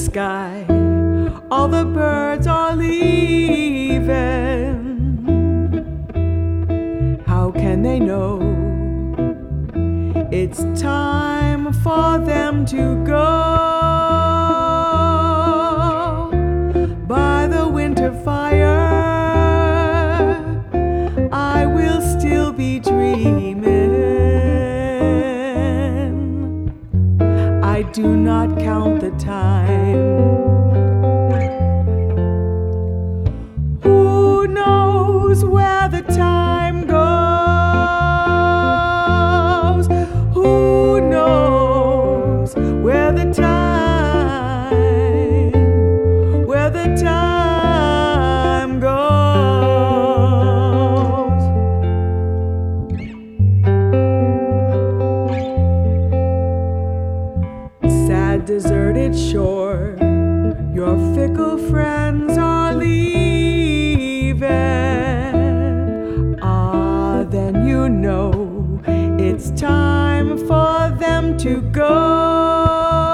sky, all the birds are leaving. How can they know it's time for them to go? By the winter fire, I will still be dreaming. I do not count the time. Who knows where the time goes? Who knows where the time goes? Sad, deserted shore, your fickle friends are leaving. Ah, then you know it's time for them to go.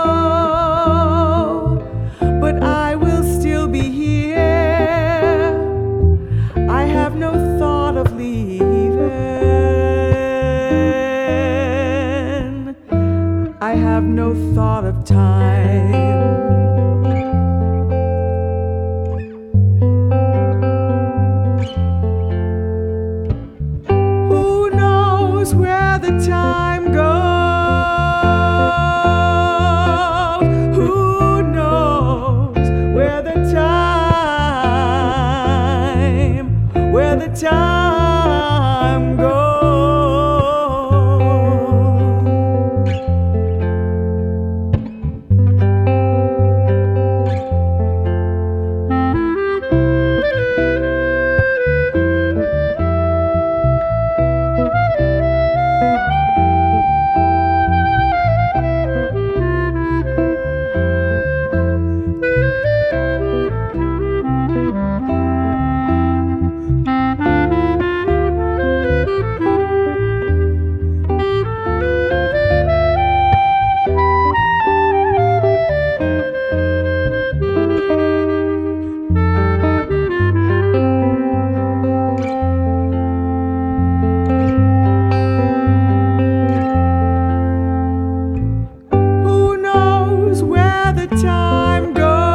But I will still be here. I have no thought of leaving. I have no thought of time. Who knows where the time goes? Who knows where the time goes? Time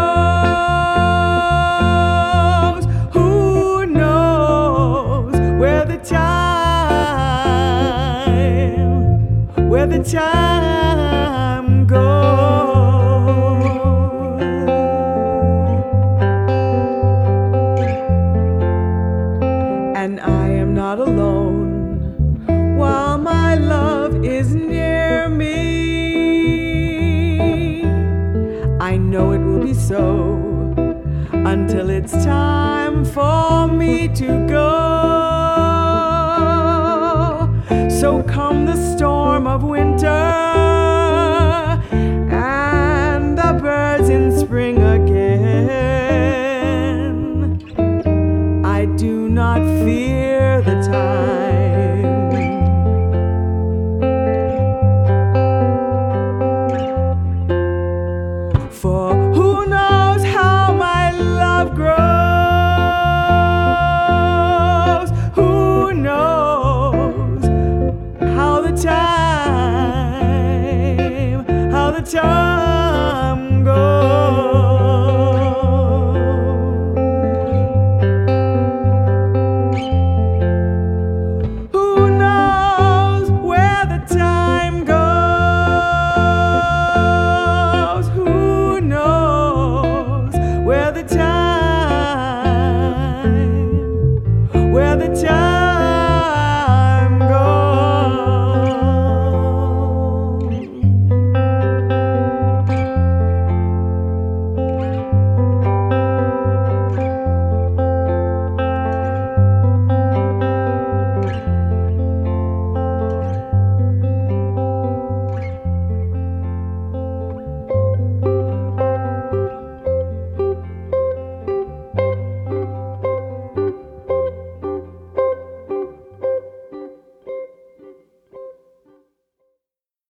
goes. Who knows where the time goes? And I am not alone while my love is near me. I know it will be so until it's time for me to go. So come the storm of winter and the birds in spring again. I do not fear the time. For who knows